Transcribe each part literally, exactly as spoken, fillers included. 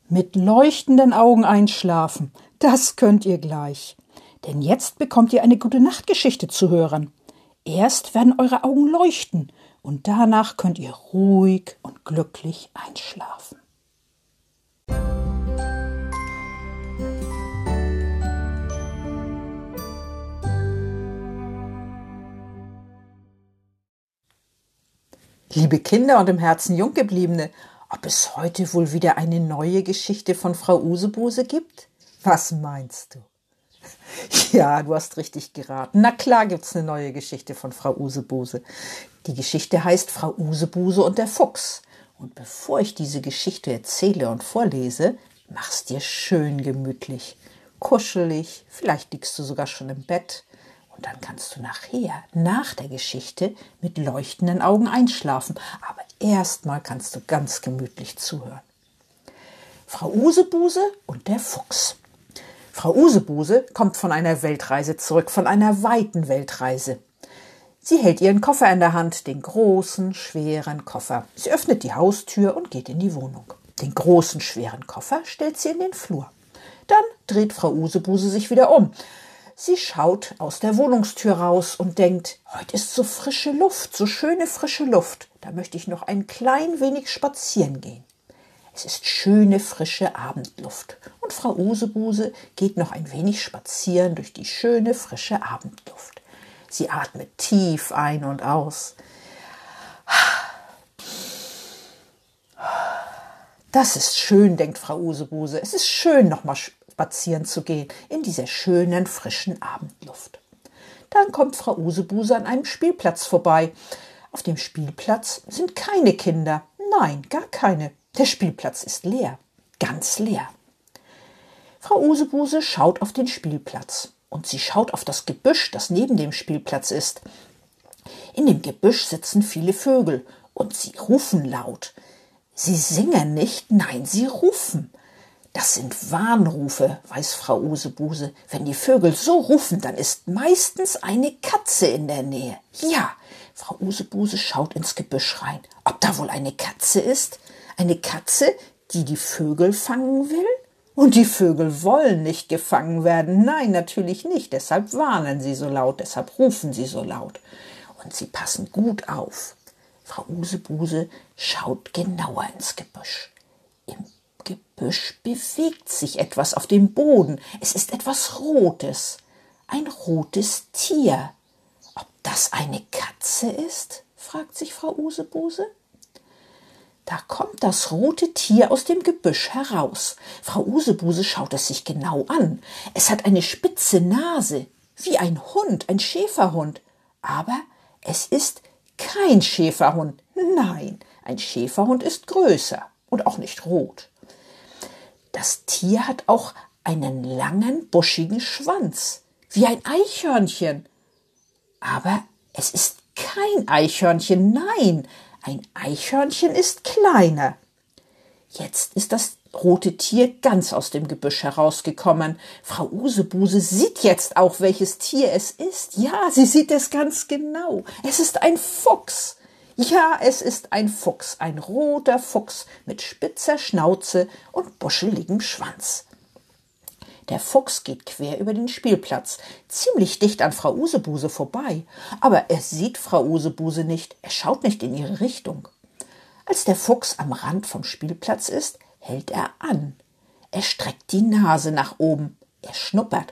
Mit leuchtenden Augen einschlafen, das könnt ihr gleich. Denn jetzt bekommt ihr eine Gute-Nacht-Geschichte zu hören. Erst werden eure Augen leuchten und danach könnt ihr ruhig und glücklich einschlafen. Liebe Kinder und im Herzen Junggebliebene, ob es heute wohl wieder eine neue Geschichte von Frau Usebuse gibt? Was meinst du? Ja, du hast richtig geraten. Na klar gibt's eine neue Geschichte von Frau Usebuse. Die Geschichte heißt Frau Usebuse und der Fuchs. Und bevor ich diese Geschichte erzähle und vorlese, mach's dir schön gemütlich, kuschelig, vielleicht liegst du sogar schon im Bett. Und dann kannst du nachher, nach der Geschichte, mit leuchtenden Augen einschlafen. Aber erstmal kannst du ganz gemütlich zuhören. Frau Usebuse und der Fuchs. Frau Usebuse kommt von einer Weltreise zurück, von einer weiten Weltreise. Sie hält ihren Koffer in der Hand, den großen, schweren Koffer. Sie öffnet die Haustür und geht in die Wohnung. Den großen, schweren Koffer stellt sie in den Flur. Dann dreht Frau Usebuse sich wieder um. Sie schaut aus der Wohnungstür raus und denkt, heute ist so frische Luft, so schöne frische Luft. Da möchte ich noch ein klein wenig spazieren gehen. Es ist schöne, frische Abendluft. Und Frau Usebuse geht noch ein wenig spazieren durch die schöne, frische Abendluft. Sie atmet tief ein und aus. Das ist schön, denkt Frau Usebuse. Es ist schön, noch mal spazieren zu gehen in dieser schönen, frischen Abendluft. Dann kommt Frau Usebuse an einem Spielplatz vorbei. Auf dem Spielplatz sind keine Kinder. Nein, gar keine. Der Spielplatz ist leer, ganz leer. Frau Usebuse schaut auf den Spielplatz und sie schaut auf das Gebüsch, das neben dem Spielplatz ist. In dem Gebüsch sitzen viele Vögel und sie rufen laut. Sie singen nicht, nein, sie rufen. Das sind Warnrufe, weiß Frau Usebuse. Wenn die Vögel so rufen, dann ist meistens eine Katze in der Nähe. Ja, Frau Usebuse schaut ins Gebüsch rein. Ob da wohl eine Katze ist? Eine Katze, die die Vögel fangen will? Und die Vögel wollen nicht gefangen werden. Nein, natürlich nicht. Deshalb warnen sie so laut, deshalb rufen sie so laut. Und sie passen gut auf. Frau Usebuse schaut genauer ins Gebüsch. Im Gebüsch bewegt sich etwas auf dem Boden. Es ist etwas Rotes. Ein rotes Tier. Ob das eine Katze ist? Fragt sich Frau Usebuse. Da kommt das rote Tier aus dem Gebüsch heraus. Frau Usebuse schaut es sich genau an. Es hat eine spitze Nase, wie ein Hund, ein Schäferhund. Aber es ist kein Schäferhund. Nein, ein Schäferhund ist größer und auch nicht rot. Das Tier hat auch einen langen, buschigen Schwanz, wie ein Eichhörnchen. Aber es ist kein Eichhörnchen, nein, ein Eichhörnchen ist kleiner. Jetzt ist das rote Tier ganz aus dem Gebüsch herausgekommen. Frau Usebuse sieht jetzt auch, welches Tier es ist. Ja, sie sieht es ganz genau. Es ist ein Fuchs. Ja, es ist ein Fuchs, ein roter Fuchs mit spitzer Schnauze und buscheligem Schwanz. Der Fuchs geht quer über den Spielplatz, ziemlich dicht an Frau Usebuse vorbei. Aber er sieht Frau Usebuse nicht, er schaut nicht in ihre Richtung. Als der Fuchs am Rand vom Spielplatz ist, hält er an. Er streckt die Nase nach oben, er schnuppert.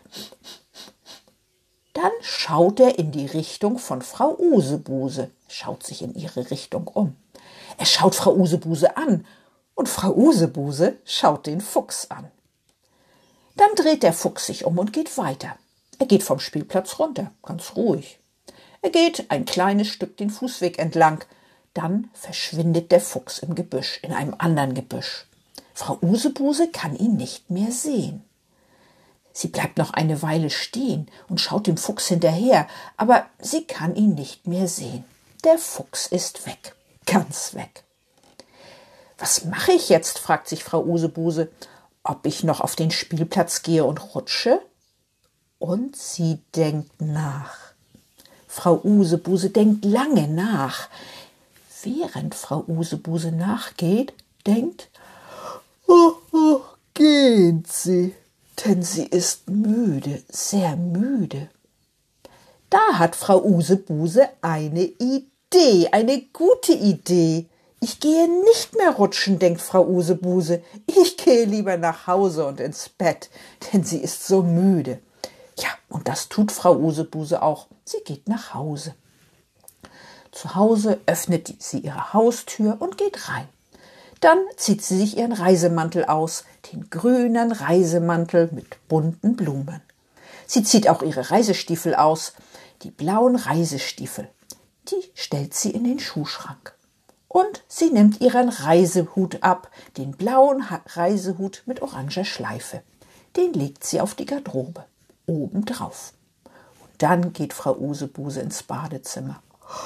Dann schaut er in die Richtung von Frau Usebuse, schaut sich in ihre Richtung um. Er schaut Frau Usebuse an und Frau Usebuse schaut den Fuchs an. Dann dreht der Fuchs sich um und geht weiter. Er geht vom Spielplatz runter, ganz ruhig. Er geht ein kleines Stück den Fußweg entlang. Dann verschwindet der Fuchs im Gebüsch, in einem anderen Gebüsch. Frau Usebuse kann ihn nicht mehr sehen. Sie bleibt noch eine Weile stehen und schaut dem Fuchs hinterher, aber sie kann ihn nicht mehr sehen. Der Fuchs ist weg, ganz weg. Was mache ich jetzt, fragt sich Frau Usebuse. Ob ich noch auf den Spielplatz gehe und rutsche? Und sie denkt nach. Frau Usebuse denkt lange nach. Während Frau Usebuse nachgeht, denkt, Oh, oh, geht sie, denn sie ist müde, sehr müde. Da hat Frau Usebuse eine Idee, eine gute Idee. Ich gehe nicht mehr rutschen, denkt Frau Usebuse. Ich gehe lieber nach Hause und ins Bett, denn sie ist so müde. Ja, und das tut Frau Usebuse auch. Sie geht nach Hause. Zu Hause öffnet sie ihre Haustür und geht rein. Dann zieht sie sich ihren Reisemantel aus, den grünen Reisemantel mit bunten Blumen. Sie zieht auch ihre Reisestiefel aus, die blauen Reisestiefel. Die stellt sie in den Schuhschrank. Und sie nimmt ihren Reisehut ab, den blauen Reisehut mit oranger Schleife. Den legt sie auf die Garderobe, obendrauf. Und dann geht Frau Usebuse ins Badezimmer.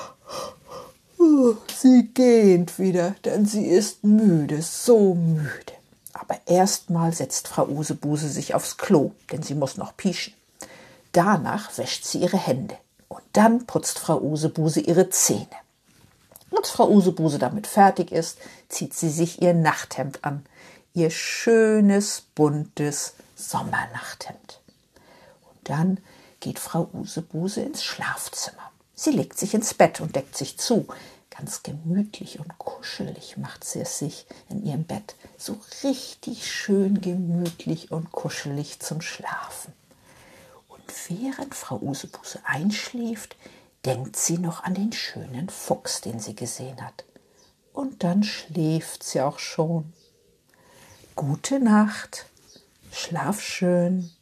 Sie gähnt wieder, denn sie ist müde, so müde. Aber erstmal setzt Frau Usebuse sich aufs Klo, denn sie muss noch pieschen. Danach wäscht sie ihre Hände und dann putzt Frau Usebuse ihre Zähne. Als Frau Usebuse damit fertig ist, zieht sie sich ihr Nachthemd an, ihr schönes, buntes Sommernachthemd. Und dann geht Frau Usebuse ins Schlafzimmer. Sie legt sich ins Bett und deckt sich zu. Ganz gemütlich und kuschelig macht sie es sich in ihrem Bett. So richtig schön gemütlich und kuschelig zum Schlafen. Und während Frau Usebuse einschläft, denkt sie noch an den schönen Fuchs, den sie gesehen hat. Und dann schläft sie auch schon. Gute Nacht, schlaf schön.